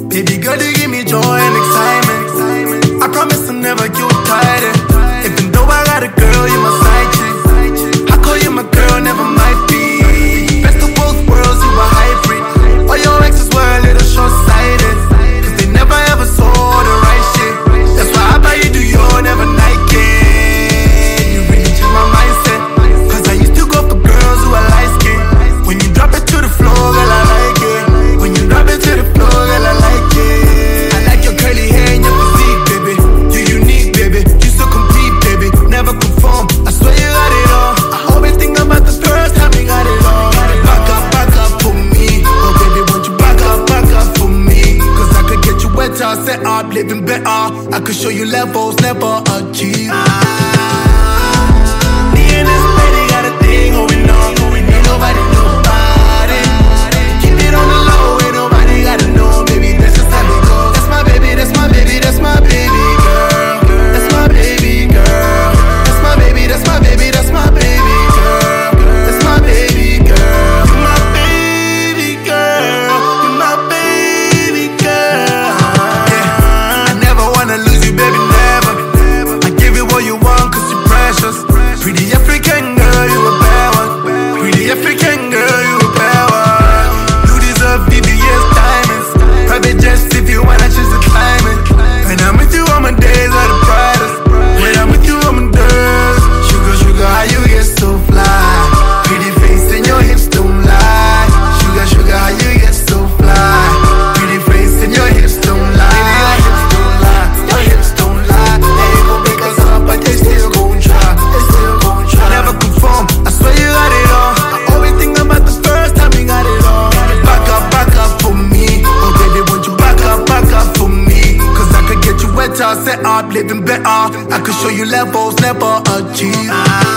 Baby girl, you give me joy and excitement. I promise I'll never get tired. Even though I got a girl, you're my side chick. I call you my girl, never might be. Best of both worlds, you a hybrid. All your exes were a little short-sighted, cause they never ever saw the right shit. That's why I buy you Dior, never Nike. You really changed my mindset, cause I used to go for girls who are light-skinned. When you drop it to the floor, girl, I like it. When you drop it to the floor, girl, I like it. I like your curly hair and your physique, baby. You're unique, baby. You so complete, baby. Never conform, I swear you got it all. I always think about the first time we got it all. Back up for me. Oh baby, won't you back up for me? Cause I could get you wetter, set up, living better. I could show you levels never achieved. Me and this lady got a thing going on. Ain't nobody know about it. Keep it on the low, ain't nobody gotta know. Baby, that's just how it goes. That's my baby, that's my baby, that's my baby girl. That's my baby girl. That's my baby, that's my baby, that's my baby girl. That's my baby girl. You're my baby girl. You're my baby girl. Yeah, I never wanna lose you, baby, never. I give you what you want, cause you're precious. Pretty African girl, you a bad one. Pretty African girl, you a bad one. You deserve VVS diamonds. Private jets if you wanna choose to climb it. When I'm with you, all my days are the brightest. When I'm with you, all my days. Sugar, sugar, how you get so fly? Pretty face and your hips don't lie. Sugar, sugar, how you get so fly? Pretty face and your hips don't lie. Your hips don't lie. Your hips don't lie. They ain't gon' break us up, but they still gon' try. They still gon' try. Never conform, I swear you got it all. I always think about the first time we got it all. Back up for me. Oh baby, won't you back up for me? Cause I could get you wetter, set up, living better. I could show you levels never achieved.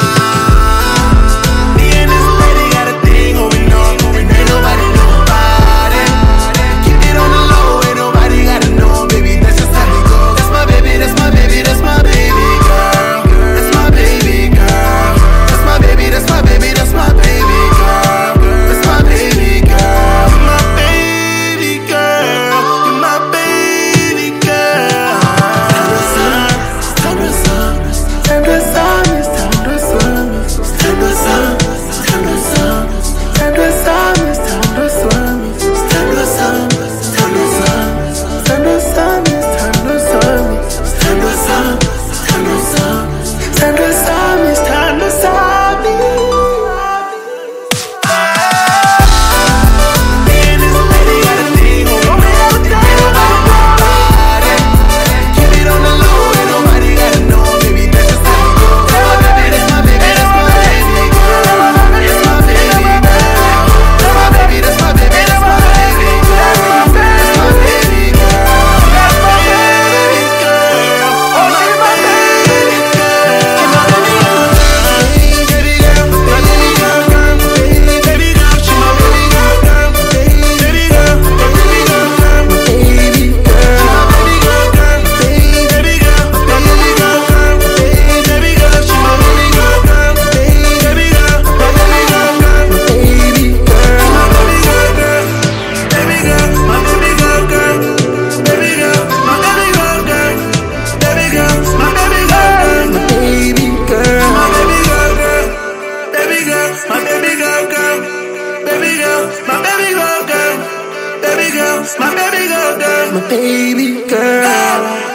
Me and this lady got a thing going on. Ain't nobody know about it. Keep it on the low, ain't nobody gotta know. Baby, that's just how it goes. That's my baby, that's my baby, that's my baby girl. That's my baby girl. That's my baby, that's my baby, that's my baby girl. That's my baby girl. You're my baby girl. You're my baby girl. My baby girl.